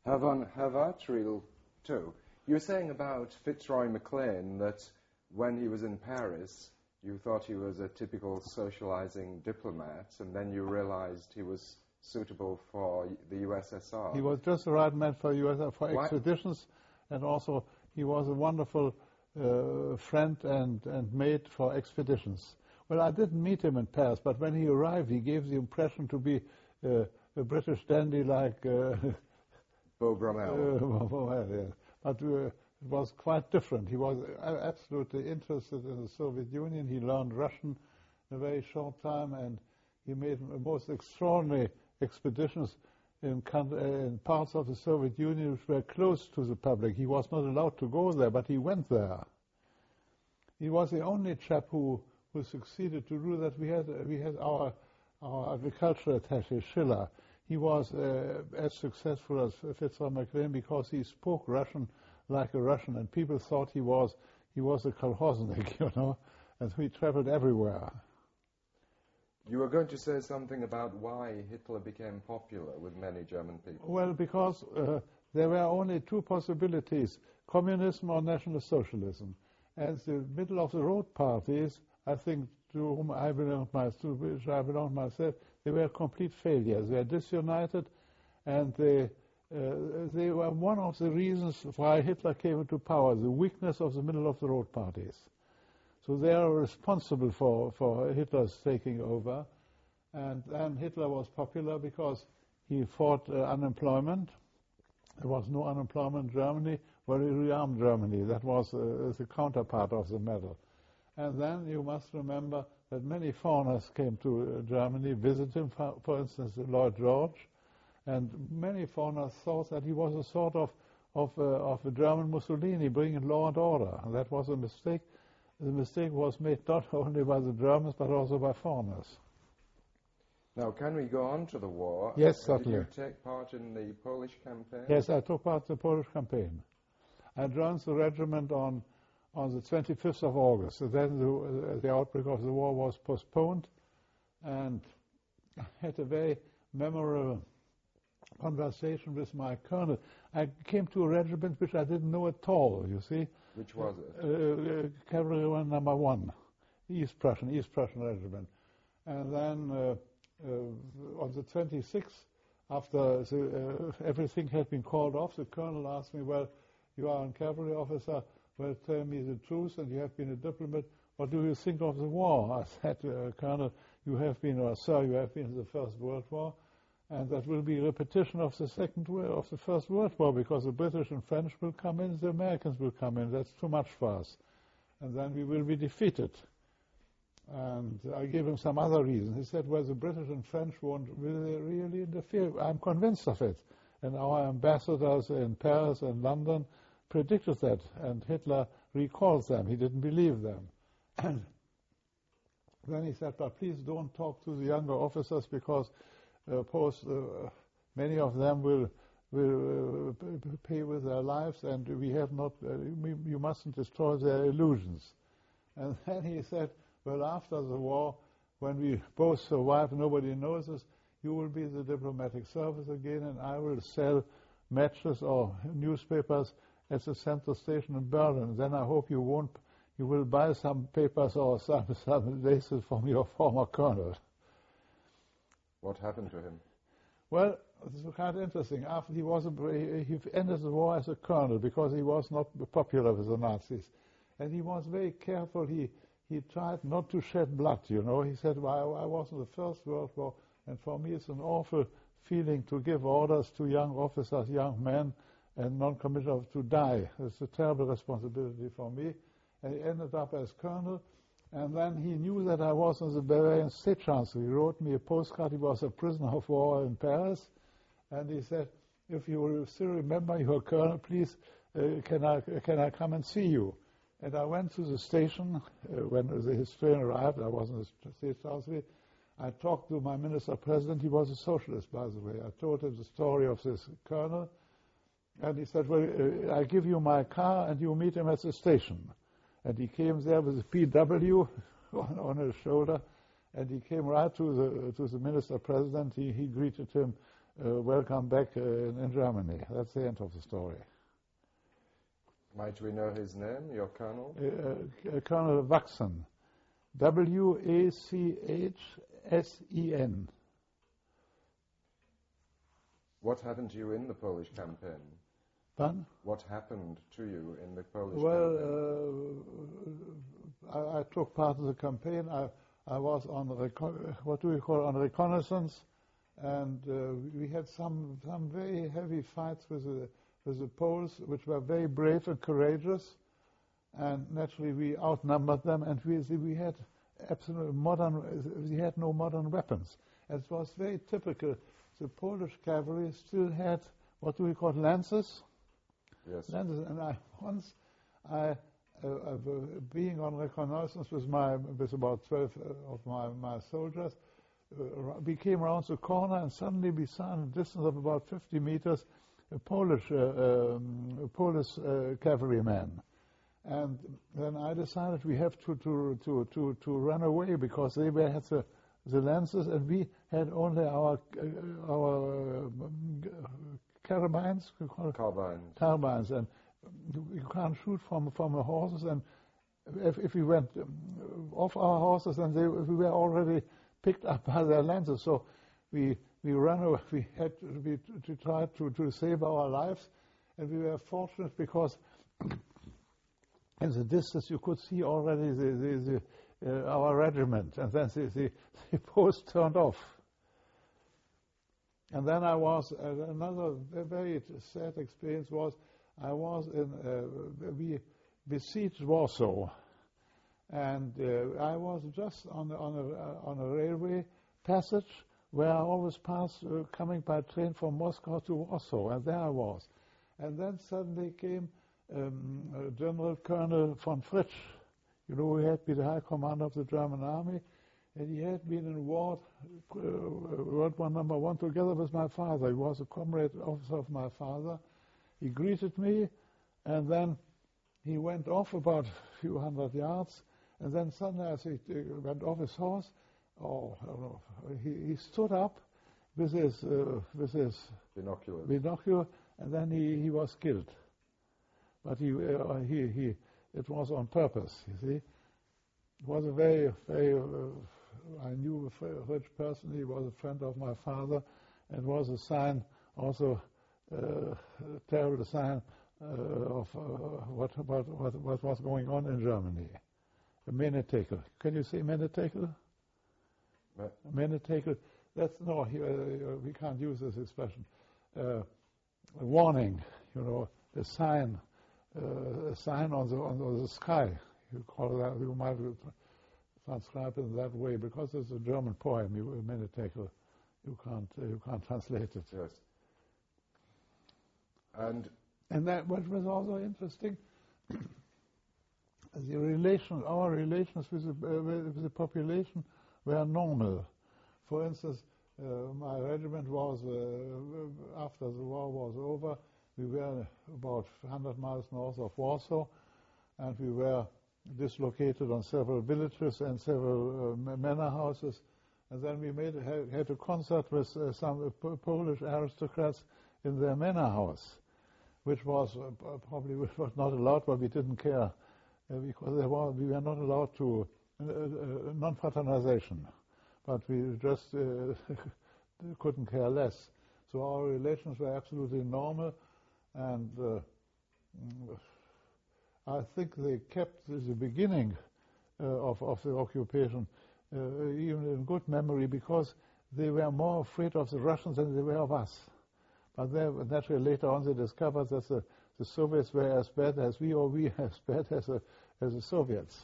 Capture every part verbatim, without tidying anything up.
Herr von Herwartril, too. You were saying about Fitzroy MacLean that when he was in Paris, you thought he was a typical socializing diplomat, and then you realized he was suitable for the U S S R. He was just the right man for U S S R, for Why? expeditions, and also he was a wonderful uh, friend and, and mate for expeditions. Well, I didn't meet him in Paris, but when he arrived, he gave the impression to be uh, a British dandy like uh, Beau Brummel. Uh, well, yeah. But uh, it was quite different. He was uh, absolutely interested in the Soviet Union. He learned Russian in a very short time, and he made most extraordinary expeditions in, uh, in parts of the Soviet Union which were close to the public. He was not allowed to go there, but he went there. He was the only chap who, who succeeded to do that. We had, uh, we had our, our agricultural attaché, Schiller. He was uh, as successful as Fitzroy MacLean because he spoke Russian like a Russian, and people thought he was he was a kolkhoznik, you know, and he traveled everywhere. You were going to say something about why Hitler became popular with many German people. Well, because uh, there were only two possibilities, communism or National Socialism. And the middle-of-the-road parties, I think, to whom I belong, to which I belong myself, they were complete failures. They were disunited, and they, uh, they were one of the reasons why Hitler came into power, the weakness of the middle-of-the-road parties. So they are responsible for, for Hitler's taking over. And then Hitler was popular because he fought uh, unemployment. There was no unemployment in Germany, very rearmed Germany. That was uh, the counterpart of the medal. And then you must remember that many foreigners came to uh, Germany, visited him, for, for instance, Lloyd George, and many foreigners thought that he was a sort of, of, uh, of a German Mussolini, bringing law and order. And that was a mistake. The mistake was made not only by the Germans, but also by foreigners. Now, can we go on to the war? Yes, certainly. Did you take part in the Polish campaign? Yes, I took part in the Polish campaign. I joined the regiment on, on the twenty-fifth of August. So then the, uh, the outbreak of the war was postponed, and I had a very memorable conversation with my colonel. I came to a regiment which I didn't know at all, you see. Which was it? Uh, uh, Cavalry number one, East Prussian, East Prussian regiment. And then uh, uh, on the twenty-sixth, after the, uh, everything had been called off, the colonel asked me, well, you are a cavalry officer, well, tell me the truth, and you have been a diplomat. What do you think of the war? I said, uh, Colonel, you have been, or Sir, you have been in the First World War, and that will be a repetition of the Second of the First World War, because the British and French will come in, the Americans will come in. That's too much for us. And then we will be defeated. And I gave him some other reasons. He said, well, the British and French won't really, really interfere. I'm convinced of it. And our ambassadors in Paris and London predicted that, and Hitler recalled them. He didn't believe them. And then he said, but please don't talk to the younger officers, because uh, post, uh, many of them will will uh, pay with their lives, and we have not, uh, we, you mustn't destroy their illusions. And then he said, well, after the war, when we both survive, nobody knows us, you will be the diplomatic service again, and I will sell matches or newspapers at the central station in Berlin. Then I hope you won't, you will buy some papers or some, some laces from your former colonel. What happened to him? Well, this is kind of interesting. After he was, a, he ended the war as a colonel because he was not popular with the Nazis, and he was very careful. He he tried not to shed blood. You know, he said, well, I, I was in the First World War, and for me it's an awful feeling to give orders to young officers, young men, and non-commissioned to die. It's a terrible responsibility for me. And he ended up as colonel. And then he knew that I was in the Bavarian State Chancery. He wrote me a postcard. He was a prisoner of war in Paris. And he said, if you still remember your colonel, please, uh, can I can I come and see you? And I went to the station uh, when the historian arrived. I was in the State Chancery. I talked to my minister-president. He was a socialist, by the way. I told him the story of this colonel. And he said, well, uh, I give you my car and you meet him at the station. And he came there with a P W on, on his shoulder, and he came right to the to the minister-president. He, he greeted him uh, welcome back uh, in, in Germany. That's the end of the story. Might we know his name, your colonel? Uh, uh, Colonel Wachsen. W A C H S E N. What happened to you in the Polish campaign? Pardon? What happened to you in the Polish well, campaign? Well, uh, I, I took part in the campaign. I, I was on reco- what do we call on reconnaissance, and uh, we had some some very heavy fights with the with the Poles, which were very brave and courageous. And naturally, we outnumbered them, and we we had absolute modern. We had no modern weapons. It was very typical. The Polish cavalry still had what do we call lances. Yes. Lances, and I once, I uh, uh, being on reconnaissance with my with about twelve uh, of my my soldiers, uh, we came around the corner, and suddenly we saw, in a distance of about fifty meters, a Polish uh, um, a Polish uh, cavalryman. And then I decided we have to to to to, to run away, because they were had the, the lances, and we had only our uh, our uh, carabines, Carbines. Carbines, and you can't shoot from from the horses. And if if we went off our horses, then they we were already picked up by their lances. So we we ran away. We had to, we, to try to to save our lives, and we were fortunate because. In the distance, you could see already the, the, the, uh, our regiment, and then the, the, the post turned off. And then I was, uh, another very sad experience was, I was in, uh, we besieged Warsaw, and uh, I was just on, on, a, uh, on a railway passage where I always passed uh, coming by train from Moscow to Warsaw, and there I was. And then suddenly came Um, uh, General Colonel von Fritsch, you know, he had been the High Commander of the German Army, and he had been in war, uh, World War Number One, together with my father. He was a comrade officer of my father. He greeted me, and then he went off about a few hundred yards, and then suddenly, as he went off his horse, oh, I don't know, he, he stood up with his uh, with his binocular, binocular, and then he, he was killed. But he, uh, he, he, it was on purpose, you see. It was a very, very, uh, I knew a rich person. He was a friend of my father, and was a sign, also uh, a terrible sign uh, of uh, what, what, what, what was going on in Germany. A Menetekel. Can you say Menetekel? What? Menetekel. That's, no, he, uh, we can't use this expression. Uh, a warning, you know, a sign. Uh, a sign on the on the sky. You call that. You might transcribe it in that way, because it's a German poem. You Menetekel. You can't uh, you can't translate it. Yes. And and that what was also interesting. The relation, our relations with the uh, with the population were normal. For instance, uh, my regiment was uh, after the war was over. We were about one hundred miles north of Warsaw, and we were dislocated on several villages and several uh, manor houses. And then we made had, had a concert with uh, some uh, Polish aristocrats in their manor house, which was uh, probably was not allowed, but we didn't care, uh, because there was, we were not allowed to uh, uh, non-fraternization, but we just uh, couldn't care less. So our relations were absolutely normal. And uh, I think they kept the beginning uh, of, of the occupation uh, even in good memory, because they were more afraid of the Russians than they were of us. But they, naturally later on they discovered that the, the Soviets were as bad as we, or we as bad as, a, as the Soviets.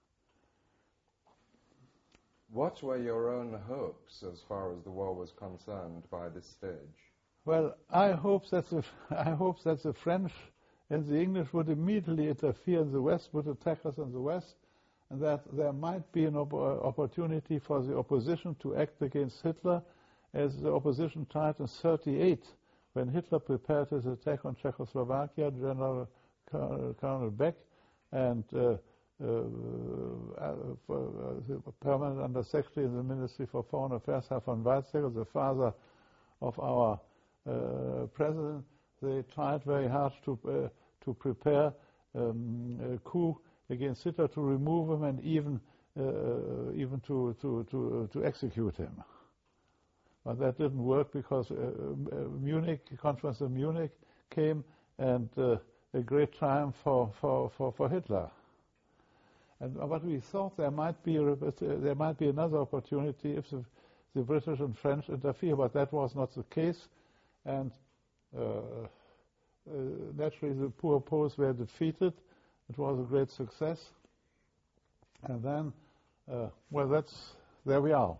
What were your own hopes as far as the war was concerned by this stage? Well, I hope that the I hope that the French and the English would immediately interfere in the West, would attack us in the West, and that there might be an op- opportunity for the opposition to act against Hitler, as the opposition tried in thirty-eight, when Hitler prepared his attack on Czechoslovakia. General Colonel Beck and uh, uh, uh, uh, the permanent undersecretary in the Ministry for Foreign Affairs, Herr von Weizsäcker, the father of our uh, president, they tried very hard to uh, to prepare um, a coup against Hitler, to remove him, and even uh, even to to to to execute him. But that didn't work because uh, uh, Munich, conference of Munich came, and uh, a great triumph for, for, for, for Hitler. And but we thought there might be a, there might be another opportunity if the, the British and French interfere, but that was not the case. And uh, uh, naturally, the poor Poles were defeated. It was a great success. And then, uh, well, that's there we are.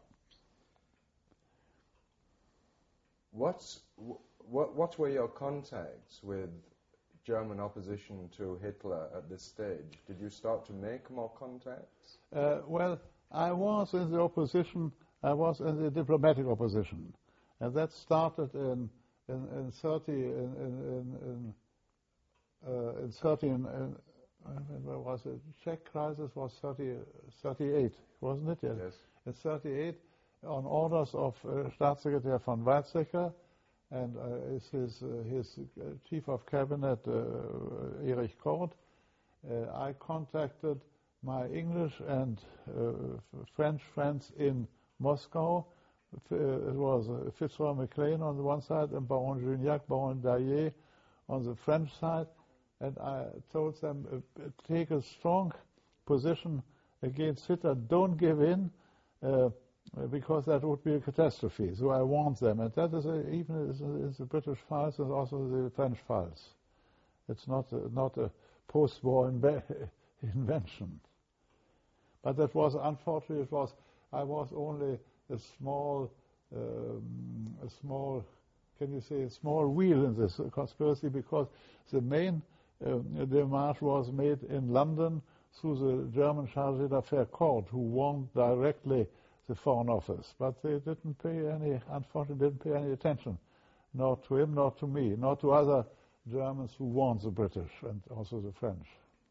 What's, what, what were your contacts with German opposition to Hitler at this stage? Did you start to make more contacts? Uh, well, I was in the opposition. I was in the diplomatic opposition, and that started in in, in thirty in in, in, uh, in thirty. In, in, where was it? Czech crisis was thirty, thirty-eight, wasn't it? Yes. Yes. In thirty-eight. On orders of uh, Staatssekretär von Weizsäcker and uh, his, uh, his uh, chief of cabinet, uh, Erich Kort, uh, I contacted my English and uh, French friends in Moscow. Uh, it was uh, Fitzroy Maclean on the one side and Baron Juniac, Baron Daillé on the French side, and I told them, uh, take a strong position against Hitler, don't give in, uh, because that would be a catastrophe. So I warned them, and that is a, even in the British files and also the French files. It's not a, not a post-war inve invention. But that was, unfortunately, it was. I was only a small, um, a small, can you say, a small wheel in this conspiracy, because the main uh, démarche was made in London through the German Chargé d'Affaires Court, who warned directly the Foreign Office, but they didn't pay any, unfortunately, didn't pay any attention, nor to him, nor to me, nor to other Germans who warned the British and also the French.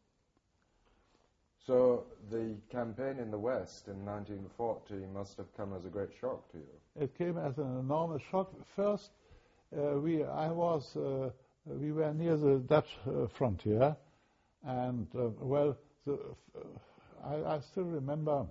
So the campaign in the West in nineteen forty must have come as a great shock to you. It came as an enormous shock. First, uh, we, I was, uh, we were near the Dutch uh, frontier, and uh, well, the, uh, I, I still remember.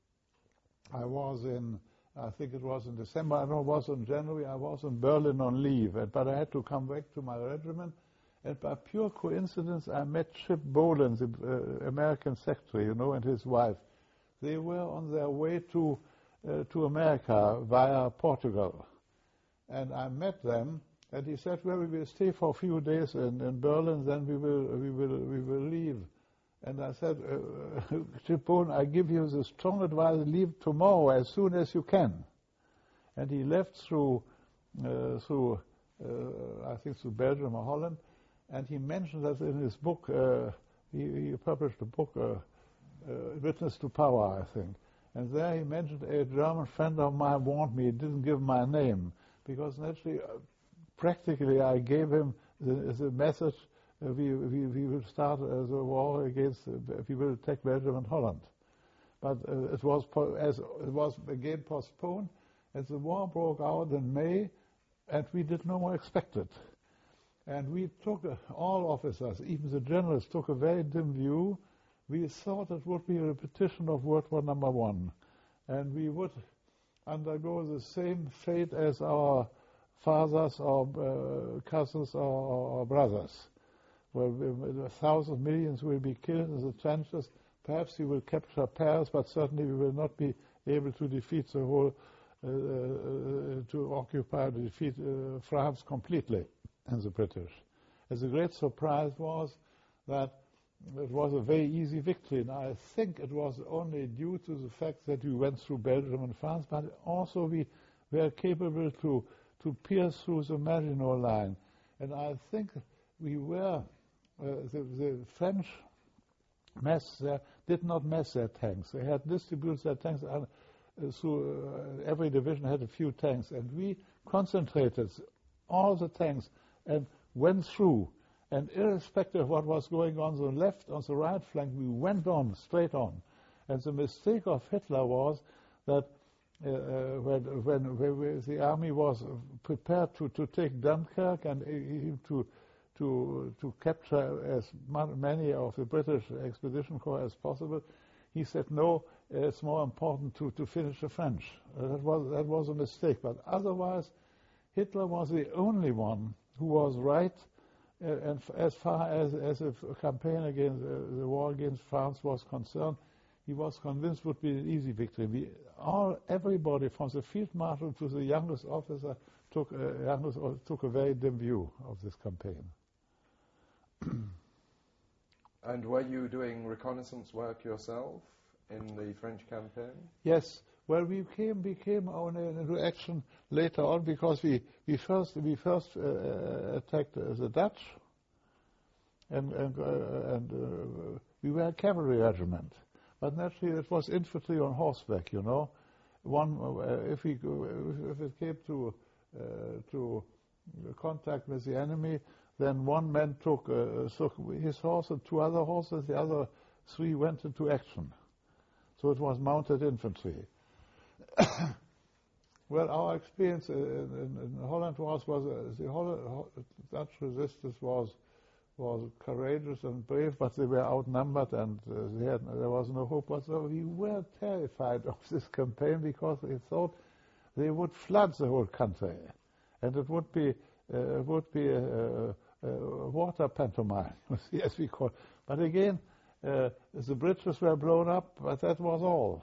I was in, I think it was in December, I don't know, it was in January, I was in Berlin on leave, but I had to come back to my regiment, and by pure coincidence I met Chip Bolin, the uh, American secretary, you know, and his wife. They were on their way to, uh, to America via Portugal, and I met them, and he said, well, we will stay for a few days in, in Berlin, then we will, we will, we will leave. And I said, uh, Chip Bolin, I give you the strong advice, leave tomorrow as soon as you can. And he left through, uh, through uh, I think through Belgium or Holland, and he mentioned that in his book, uh, he, he published a book, uh, uh, Witness to Power, I think. And there he mentioned a German friend of mine warned me, he didn't give my name, because naturally, uh, practically I gave him the, the message, Uh, we, we, we will start uh, the war against, uh, we will attack Belgium and Holland. But uh, it was po as it was again postponed, and the war broke out in May, and we did not more expect it. And we took, uh, all officers, even the generals, took a very dim view. We thought it would be a repetition of World War Number One, and we would undergo the same fate as our fathers or uh, cousins or, or brothers. Well, thousands, millions will be killed in the trenches. Perhaps we will capture Paris, but certainly we will not be able to defeat the whole, uh, uh, to occupy, to defeat uh, France completely, and the British. And the great surprise was that it was a very easy victory, and I think it was only due to the fact that we went through Belgium and France, but also we were capable to, to pierce through the Maginot Line. And I think we were Uh, the, the French mess there did not mess their tanks. They had distributed their tanks, and uh, so uh, every division had a few tanks, and we concentrated all the tanks and went through. And irrespective of what was going on the left, on the right flank, we went on, straight on. And the mistake of Hitler was that uh, when, when, when the army was prepared to, to take Dunkirk and uh, to to to capture as many of the British Expedition Corps as possible, he said, no, it's more important to, to finish the French. Uh, that was that was a mistake. But otherwise, Hitler was the only one who was right, uh, and f as far as, as a campaign against uh, the war against France was concerned, he was convinced would be an easy victory. We all, everybody, from the field marshal to the youngest officer, took, uh, youngest, uh, took a very dim view of this campaign. And were you doing reconnaissance work yourself in the French campaign? Yes. Well, we came, we came on into action later on because we, we first, we first uh, attacked uh, the Dutch, and, and, uh, and uh, we were a cavalry regiment. But naturally, it was infantry on horseback, you know. One, uh, if, we, if it came to, uh, to contact with the enemy, then one man took, uh, took his horse and two other horses, the other three went into action. So it was mounted infantry. Well, our experience in, in, in Holland was, was uh, the Holland, Dutch resistance was was courageous and brave, but they were outnumbered and uh, they had, there was no hope whatsoever. We were terrified of this campaign because we thought they would flood the whole country, and it would be uh, would be a, a, a water pantomime, as we call it. But again, uh, the bridges were blown up, but that was all.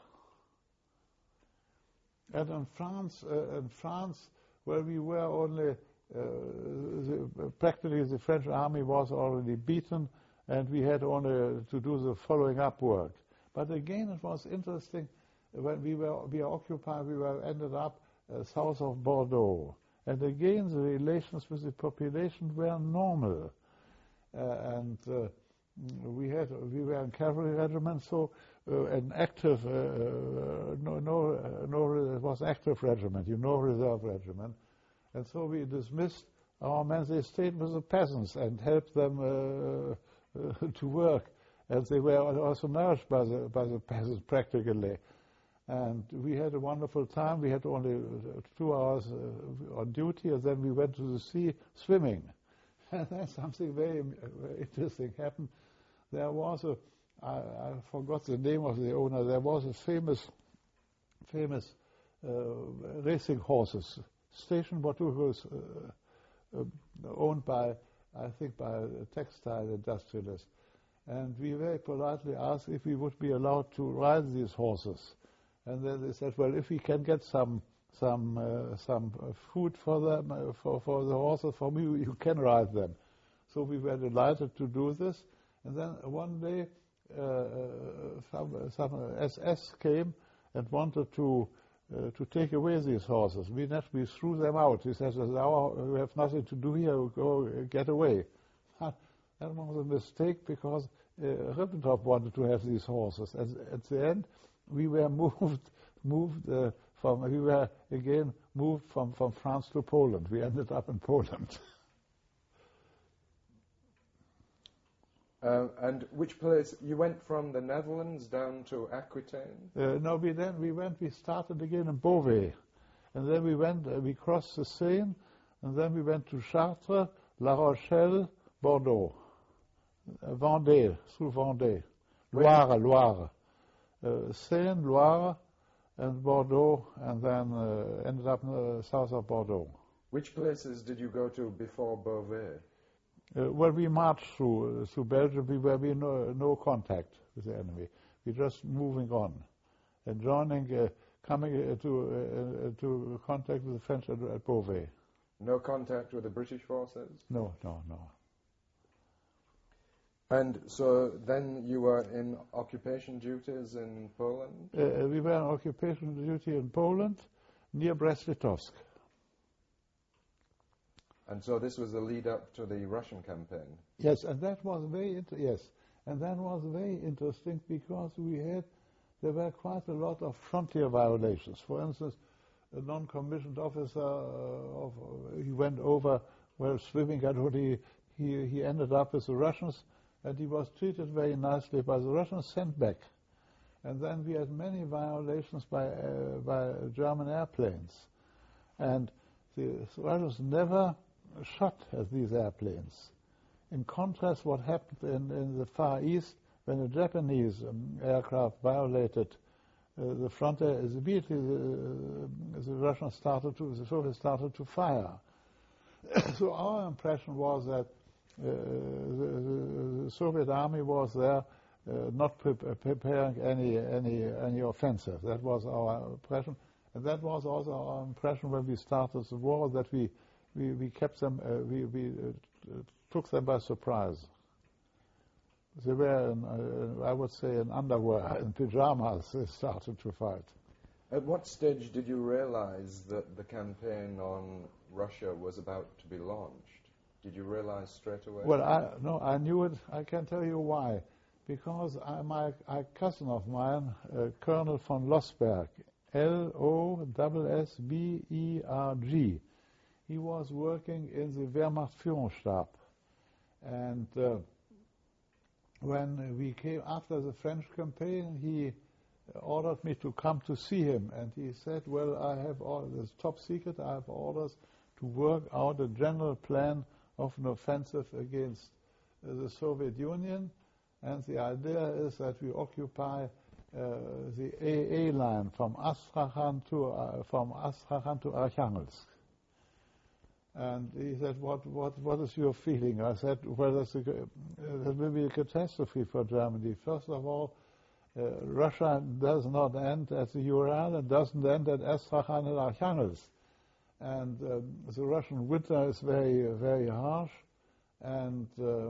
And in France, uh, in France, where we were only, uh, the, practically the French army was already beaten, and we had only to do the following up work. But again, it was interesting. When we were we were occupied, we were ended up uh, south of Bordeaux, and again the relations with the population were normal, uh, and uh, we had we were in cavalry regiment, so uh, an active uh, no no uh, no it was active regiment, you know, reserve regiment, and so we dismissed our men. They stayed with the peasants and helped them uh, uh, to work, and they were also nourished by the by the peasants practically. And we had a wonderful time. We had only two hours uh, on duty, and then we went to the sea swimming. And then something very, very interesting happened. There was a, I, I forgot the name of the owner, there was a famous, famous uh, racing horses station, what was uh, uh, owned by, I think, by a textile industrialist. And we very politely asked if we would be allowed to ride these horses. And then they said, well, if we can get some some uh, some uh, food for them, uh, for, for the horses, for me, you can ride them. So we were delighted to do this. And then one day, uh, some, some S S came and wanted to uh, to take away these horses. We naturally threw them out. He says, "Now we have nothing to do here. Go uh, get away." That was a mistake because uh, Ribbentrop wanted to have these horses. And at the end, we were moved, moved uh, from, we were again moved from, from France to Poland. We ended up in Poland. Uh, and which place, you went from the Netherlands down to Aquitaine? Uh, no, we then, we went, we started again in Beauvais. And then we went, uh, we crossed the Seine, and then we went to Chartres, La Rochelle, Bordeaux, uh, Vendée, through Vendée, Loire, Loire. Uh, Seine, Loire, and Bordeaux, and then uh, ended up uh, south of Bordeaux. Which places did you go to before Beauvais? Uh, well, we marched through uh, through Belgium. We were in no, no contact with the enemy. We just moving on and joining, uh, coming uh, to uh, to contact with the French at, at Beauvais. No contact with the British forces? No, no, no. And so then you were in occupation duties in Poland? Uh, we were on occupation duty in Poland, near Brest-Litovsk. And so this was the lead up to the Russian campaign? Yes, and that was very inter- yes, and that was very interesting because we had there were quite a lot of frontier violations. For instance, a non-commissioned officer uh, of uh, he went over while swimming, and he he he ended up with the Russians. And he was treated very nicely by the Russians, sent back. And then we had many violations by, uh, by German airplanes. And the Russians never shot at these airplanes. In contrast, what happened in, in the Far East, when a Japanese um, aircraft violated uh, the frontier, immediately the, uh, the Russians started to, the Soviets started to fire. So our impression was that uh, the, the Soviet army was there uh, not pre preparing any, any, any offensive. That was our impression. And that was also our impression when we started the war, that we, we, we kept them, uh, we, we uh, took them by surprise. They were, in, uh, I would say, in underwear, in pajamas, they started to fight. At what stage did you realize that the campaign on Russia was about to be launched? Did you realize straight away? Well, I, no, I knew it. I can tell you why. Because I, my a cousin of mine, uh, Colonel von Lossberg, L O S S B E R G, he was working in the Wehrmacht Führungsstab. And uh, when we came after the French campaign, he ordered me to come to see him. And he said, well, I have all this top secret, I have orders to work out a general plan of an offensive against uh, the Soviet Union. And the idea is that we occupy uh, the A A line from Astrakhan to uh, from Astrakhan to Arkhangelsk. And he said, "What what what is your feeling?" I said, "Well, that's a, uh, that will be a catastrophe for Germany. First of all, uh, Russia does not end at the Ural and doesn't end at Astrakhan and Arkhangelsk, and um, the Russian winter is very very harsh." And um,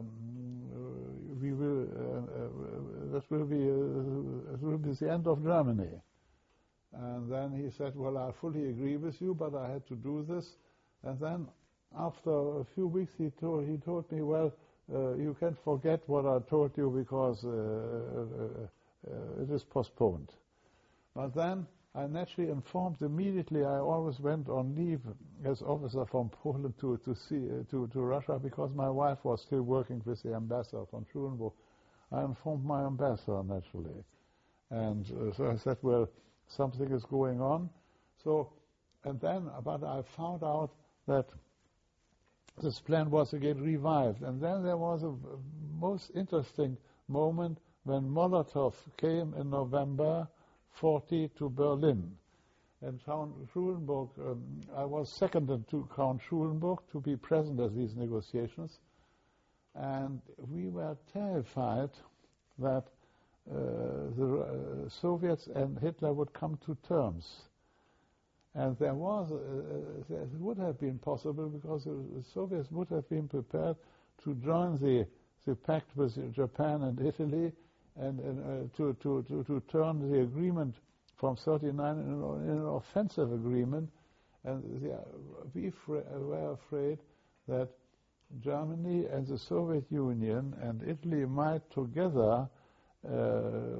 we will. Uh, uh, that will be. Uh, it will be the end of Germany. And then he said, "Well, I fully agree with you, but I had to do this." And then, after a few weeks, he told he told me, "Well, uh, you can forget what I told you because uh, uh, uh, it is postponed." But then I naturally informed immediately. I always went on leave as officer from Poland to to see uh, to to Russia because my wife was still working with the ambassador von Schulenburg. I informed my ambassador naturally, and uh, so I said, "Well, something is going on." So, and then, but I found out that this plan was again revived, and then there was a most interesting moment when Molotov came in November forty to Berlin. And Count Schulenburg, um, I was seconded to Count Schulenburg to be present at these negotiations. And we were terrified that uh, the uh, Soviets and Hitler would come to terms. And there was, uh, it would have been possible because the Soviets would have been prepared to join the, the pact with Japan and Italy and, and uh, to, to, to, to turn the agreement from thirty-nine in, in an offensive agreement. And the, we were afraid that Germany and the Soviet Union and Italy might together uh,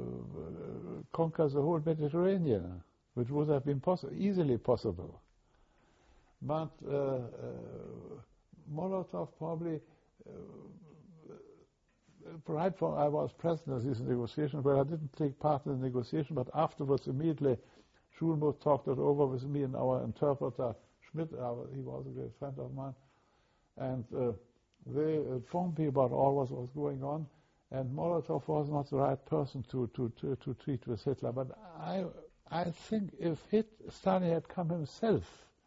conquer the whole Mediterranean, which would have been poss easily possible. But uh, uh, Molotov probably uh, right from I was present at these negotiations, where I didn't take part in the negotiation, but afterwards, immediately, Schulenburg talked it over with me and our interpreter, Schmidt. Our, he was a great friend of mine. And uh, they informed me about all what was going on. And Molotov was not the right person to, to, to, to treat with Hitler. But I, I think if Hit, Stalin had come himself,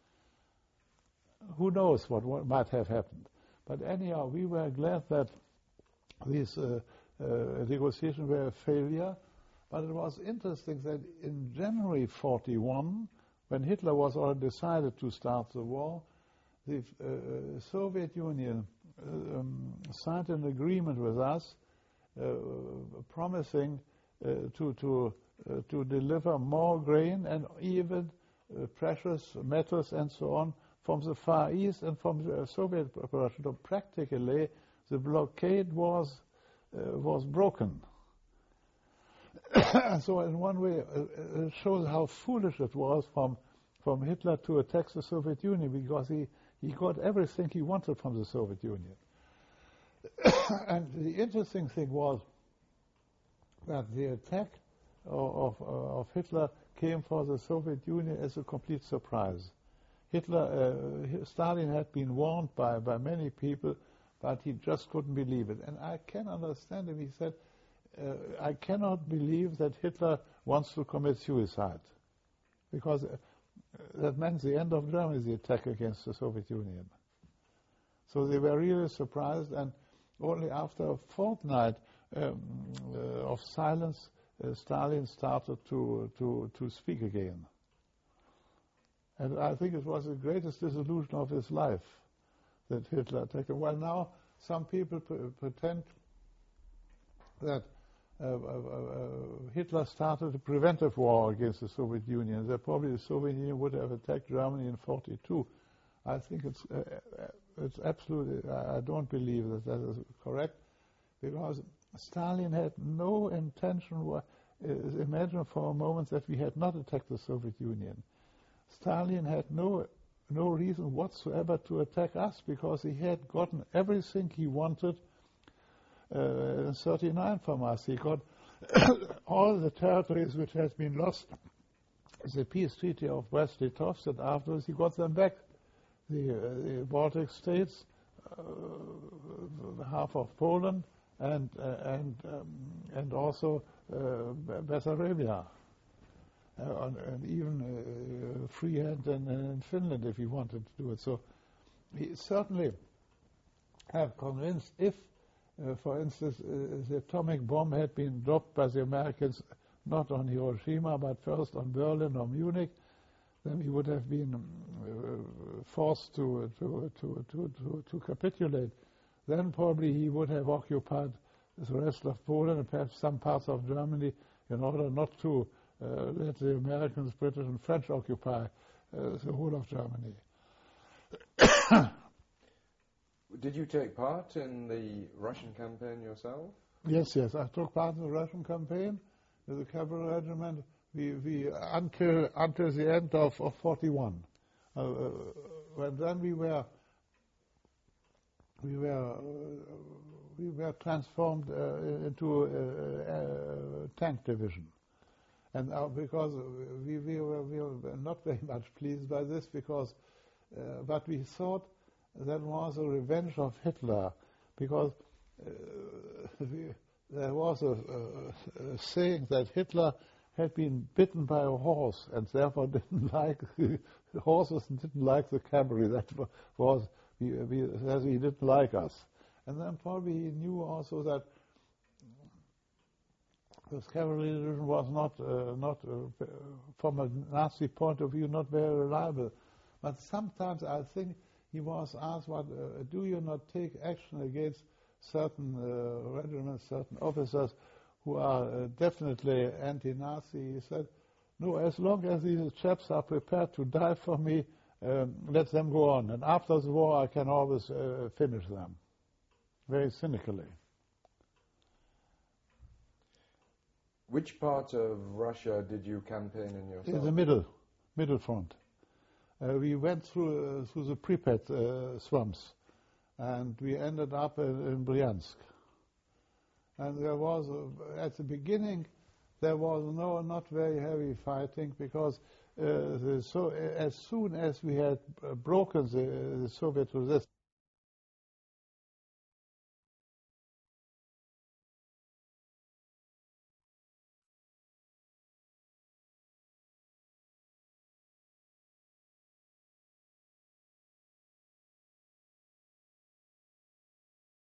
who knows what, what might have happened. But anyhow, we were glad that these uh, uh, negotiations were a failure, but it was interesting that in January forty-one, when Hitler was already decided to start the war, the uh, Soviet Union uh, um, signed an agreement with us, uh, promising uh, to to uh, to deliver more grain and even uh, precious metals and so on from the Far East and from the Soviet Russia. So practically, the blockade was uh, was broken. So in one way, uh, it shows how foolish it was from from Hitler to attack the Soviet Union, because he, he got everything he wanted from the Soviet Union. And the interesting thing was that the attack of, of, of Hitler came for the Soviet Union as a complete surprise. Hitler, uh, Stalin had been warned by, by many people, but he just couldn't believe it. And I can understand him. He said, uh, I cannot believe that Hitler wants to commit suicide, because uh, that meant the end of Germany, the attack against the Soviet Union. So they were really surprised, and only after a fortnight um, uh, of silence, uh, Stalin started to, to, to speak again. And I think it was the greatest disillusion of his life that Hitler attacked him. Well, now some people p- pretend that uh, uh, uh, Hitler started a preventive war against the Soviet Union, that probably the Soviet Union would have attacked Germany in forty-two. I think it's uh, it's absolutely, I don't believe that that is correct, because Stalin had no intention, uh, imagine for a moment that we had not attacked the Soviet Union. Stalin had no no reason whatsoever to attack us, because he had gotten everything he wanted uh, in thirty-nine from us. He got all the territories which had been lost, the peace treaty of Brest-Litovsk, and afterwards he got them back. The, uh, the Baltic states, uh, half of Poland, and uh, and um, and also uh, Bessarabia, uh, and even uh, Freehand in, in Finland, if he wanted to do it. So he certainly have convinced, if, uh, for instance, uh, the atomic bomb had been dropped by the Americans not on Hiroshima but first on Berlin or Munich, then he would have been uh, forced to, to, to, to, to, to capitulate. Then probably he would have occupied the rest of Poland and perhaps some parts of Germany in order not to uh, let the Americans, British and French occupy uh, the whole of Germany. Did you take part in the Russian campaign yourself? Yes, yes. I took part in the Russian campaign with the cavalry regiment. We, we until until the end of, of forty-one, uh, when then we were we were uh, we were transformed uh, into a, a, a tank division, and uh, because we, we were we were not very much pleased by this, because uh, but we thought that was a revenge of Hitler, because uh, we, there was a, a, a saying that Hitler had been bitten by a horse and therefore didn't like horses and didn't like the cavalry. That was he, he, he didn't like us. And then probably he knew also that this cavalry division was not uh, not uh, from a Nazi point of view not very reliable. But sometimes I think he was asked, "What uh, do you not take action against certain uh, regiments, certain officers who are uh, definitely anti-Nazi?" He said, "No, as long as these chaps are prepared to die for me, um, let them go on. And after the war, I can always uh, finish them." Very cynically. Which part of Russia did you campaign in yourself? In the middle, middle front. Uh, we went through uh, through the Pripyat uh, swamps, and we ended up in, in Bryansk. And there was, uh, at the beginning, there was no, not very heavy fighting, because uh, the, so, as soon as we had uh, broken the, the Soviet resistance,